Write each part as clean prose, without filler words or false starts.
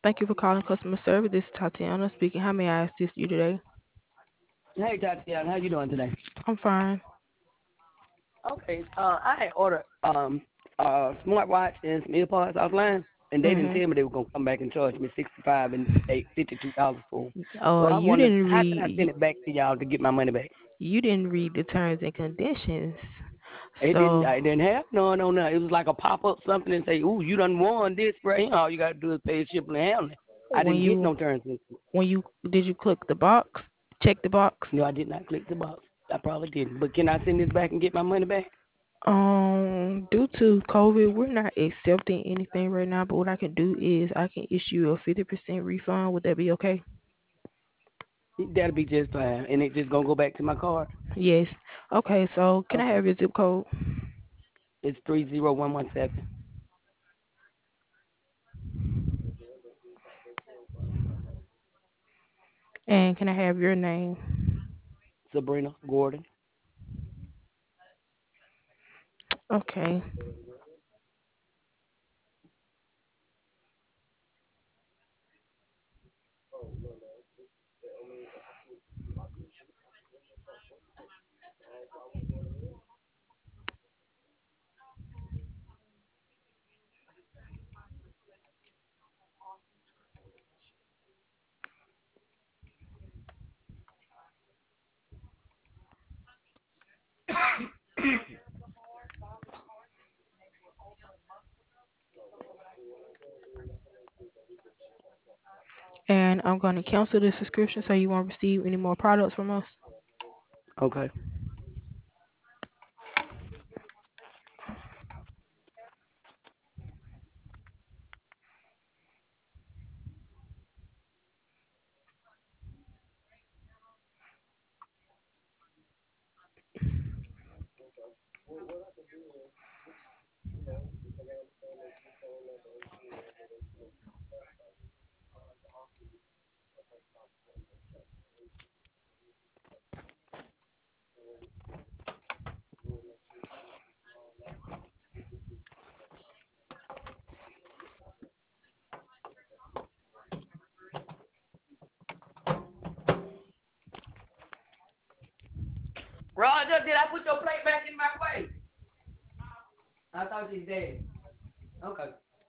Thank you for calling customer service. This is Tatiana speaking. How may I assist you today? Hey Tatiana, how you doing today? I'm fine. Okay, I had ordered smartwatch and some earpods offline, and they didn't Mhm. tell me they were gonna come back and charge me $65 for 'em. So I You wondered didn't how can I read. send it back to y'all to get my money back? You didn't read the terms and conditions. It didn't. So I didn't have no, no, no. It was like a pop up something and say, "Ooh, you done won this right here. All you gotta do is pay shipping and handling." I when didn't get you no terms. when you did you click the box? Check the box. No, I did not click the box. I probably didn't. But can I send this back and get my money back? Due to COVID, we're not accepting anything right now. But what I can do is I can issue a 50% refund. Would that be okay? That'll be just fine, and it just gonna go back to my card. Yes. Okay. So can I Okay, have your zip code? it's 30117. And can I have your name? Sabrina Gordon. Okay. And I'm going to cancel the subscription so you won't receive any more products from us. Okay. Roger, did I put your plate back in my way? I thought she's dead. Okay.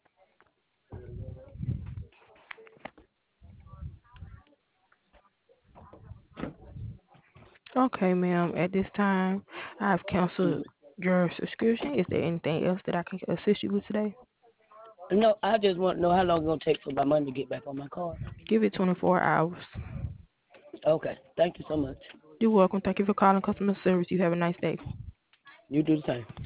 Okay, ma'am. At this time, I've Mm. canceled your subscription. Is there anything else that I can assist you with today? No, I just want to know how long it's gonna take for my money to get back on my card. Give it 24 hours. Okay. Thank you so much. You're welcome. Thank you for calling customer service. You have a nice day. You do the same.